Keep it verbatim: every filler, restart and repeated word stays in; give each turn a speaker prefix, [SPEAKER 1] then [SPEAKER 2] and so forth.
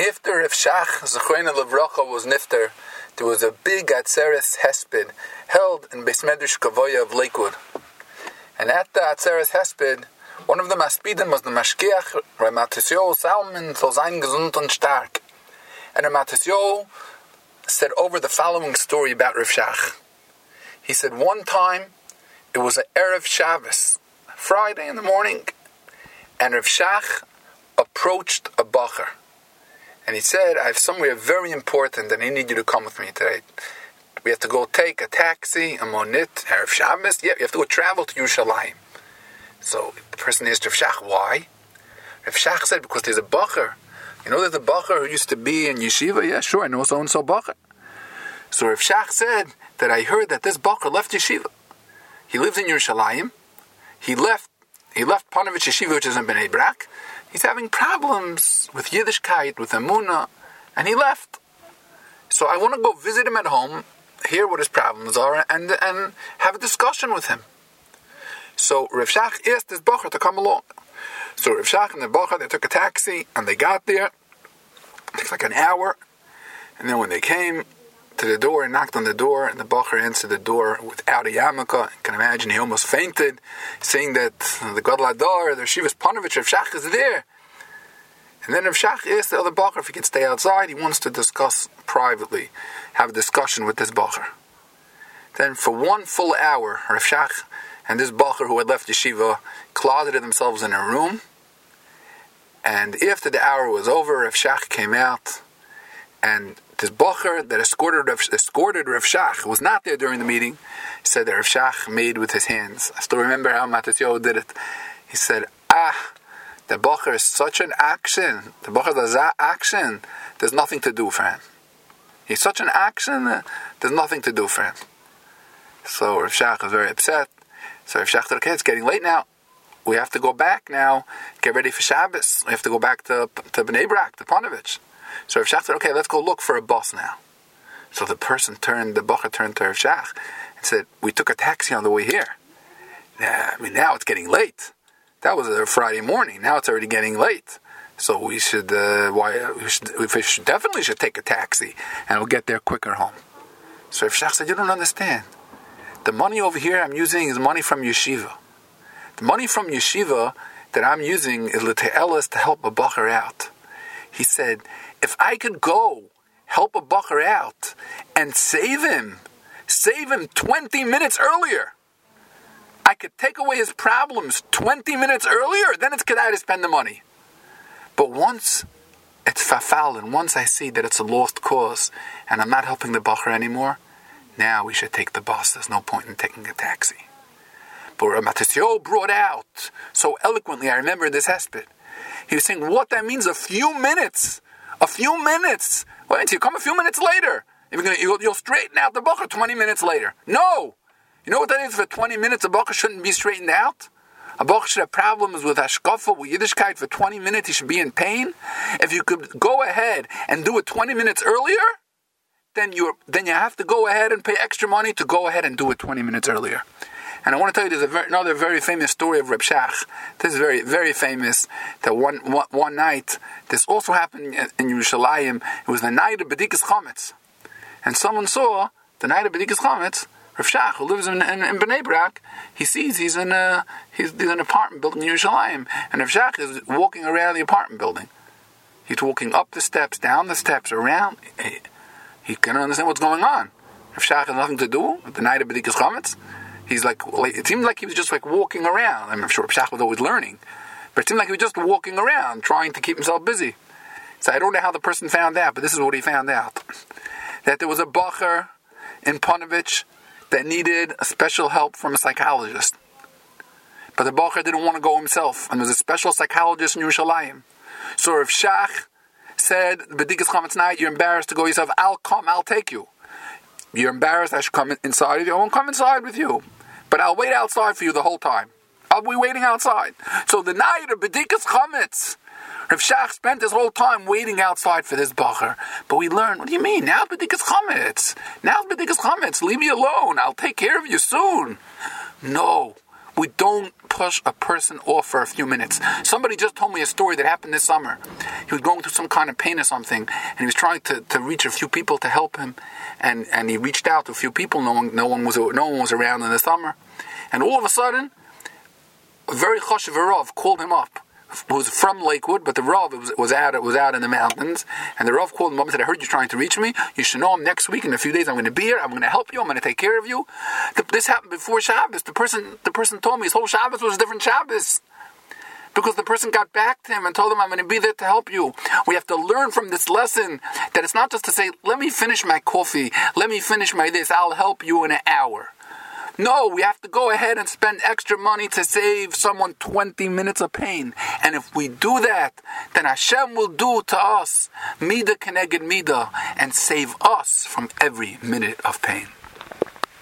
[SPEAKER 1] After Rav Shach Zechreina Levracha was nifter, there was a big Atzeres Hesped held in Beis Medrash Kavoya of Lakewood. And at the Atzeres Hesped, one of the Maspiden was the Mashkiach Rav Matisyo Salman soll sein gesund und stark. And Rav Matisyo said over the following story about Rav Shach. He said one time, it was an Erev Shabbos, Friday in the morning, and Rav Shach approached a bacher. And he said, I have somewhere very important and I need you to come with me today. We have to go take a taxi, a monit, Erev Shabbos. Yeah, you have to go travel to Yerushalayim. So the person asked Rav Shach, why? Rav Shach said, because there's a bacher. You know there's a bacher who used to be in yeshiva? Yeah, sure, I know so-and-so bacher. So Rav Shach said that I heard that this bacher left yeshiva. He lives in Yerushalayim. He left He left Panovich Yeshiva, which is in Bnei Brak. He's having problems with Yiddishkeit, with Emunah, and he left. So I want to go visit him at home, hear what his problems are, and and have a discussion with him. So Rav Shach asked this bacher to come along. So Rav Shach and the bacher, they took a taxi, and they got there. It takes like an hour. And then when they came to the door and knocked on the door, and the bacher answered the door without a yarmulke. You can imagine he almost fainted, saying that the Gadol Hador, the Shivas Panovich, Rav Shach is there. And then Rav Shach asked the other bacher if he could stay outside. He wants to discuss privately, have a discussion with this bacher. Then for one full hour, Rav Shach and this bacher who had left yeshiva closeted themselves in a room. And after the hour was over, Rav Shach came out, and this bacher that escorted Rav, escorted Rav Shach, was not there during the meeting, said that Rav Shach made with his hands. I still remember how Matisyo did it. He said, ah, the bacher is such an action. The bacher does that action. There's nothing to do for him. He's such an action, uh, there's nothing to do for him. So Rav Shach was very upset. So Rav Shach said, okay, it's getting late now. We have to go back now. Get ready for Shabbos. We have to go back to, to Bnei Brak, to Panovich. So Rav Shach said, okay, let's go look for a bus now. So the person turned, the bacher turned to Rav Shach and said, we took a taxi on the way here. Now, I mean, now it's getting late. That was a Friday morning. Now it's already getting late. So we should, uh, why, we should, we should, definitely should take a taxi and we'll get there quicker home. So Rav Shach said, you don't understand. The money over here I'm using is money from yeshiva. The money from yeshiva that I'm using is l'te'elas to help a bacher out. He said, if I could go help a bacher out and save him, save him twenty minutes earlier, I could take away his problems twenty minutes earlier, then it's kedai to spend the money. But once it's fafal, and once I see that it's a lost cause and I'm not helping the bacher anymore, now we should take the bus. There's no point in taking a taxi. But Rav Matisyo brought out so eloquently, I remember this hesped. He was saying what that means, a few minutes. A few minutes. Wait until you come a few minutes later. You're gonna, you'll, you'll straighten out the bacher twenty minutes later. No! You know what that is? For twenty minutes, a bacher shouldn't be straightened out. A bacher should have problems with hashkafa, with Yiddishkeit. For twenty minutes, he should be in pain. If you could go ahead and do it twenty minutes earlier, then you then you have to go ahead and pay extra money to go ahead and do it twenty minutes earlier. And I want to tell you, there's a very, another very famous story of Reb Shach. This is very, very famous. That one, one, one night, this also happened in, in Yerushalayim. It was the night of Bedikas Chametz, and someone saw the night of Bedikas Chametz. Reb Shach, who lives in, in, in Bnei Brak, he sees he's in a he's, he's in an apartment building in Yerushalayim, and Reb Shach is walking around the apartment building. He's walking up the steps, down the steps, around. He, he can't understand what's going on. Reb Shach has nothing to do with the night of Bedikas Chametz. He's like, it seemed like he was just like walking around. I'm sure Pshach was always learning, but it seemed like he was just walking around, trying to keep himself busy. So I don't know how the person found out, but this is what he found out. That there was a bacher in Panovich that needed a special help from a psychologist. But the bacher didn't want to go himself, and there was a special psychologist in Yerushalayim. So if Shach said, B'dikas Chametz night, you're embarrassed to go yourself, I'll come, I'll take you. You're embarrassed, I should come inside with you. I won't come inside with you. But I'll wait outside for you the whole time. I'll be waiting outside. So the night of B'dikas Chametz, Rav Shach spent his whole time waiting outside for this bacher. But we learned, what do you mean? Now B'dikas Chametz. Now B'dikas Chametz. Leave me alone. I'll take care of you soon. No. We don't push a person off for a few minutes. Somebody just told me a story that happened this summer. He was going through some kind of pain or something, and he was trying to, to reach a few people to help him, and, and he reached out to a few people. No one, no one was no one was around in the summer, and all of a sudden, a very chashuv Rav called him up, who was from Lakewood, but the Rav was, was out was out in the mountains, and the Rav called him up and said, I heard you trying to reach me. You should know I'm next week. In a few days I'm going to be here. I'm going to help you. I'm going to take care of you. The, this happened before Shabbos. The person the person told me his whole Shabbos was a different Shabbos, because the person got back to him and told him, I'm going to be there to help you. We have to learn from this lesson that it's not just to say, let me finish my coffee, let me finish my this, I'll help you in an hour. No, we have to go ahead and spend extra money to save someone twenty minutes of pain. And if we do that, then Hashem will do to us Midah Keneged Midah and save us from every minute of pain.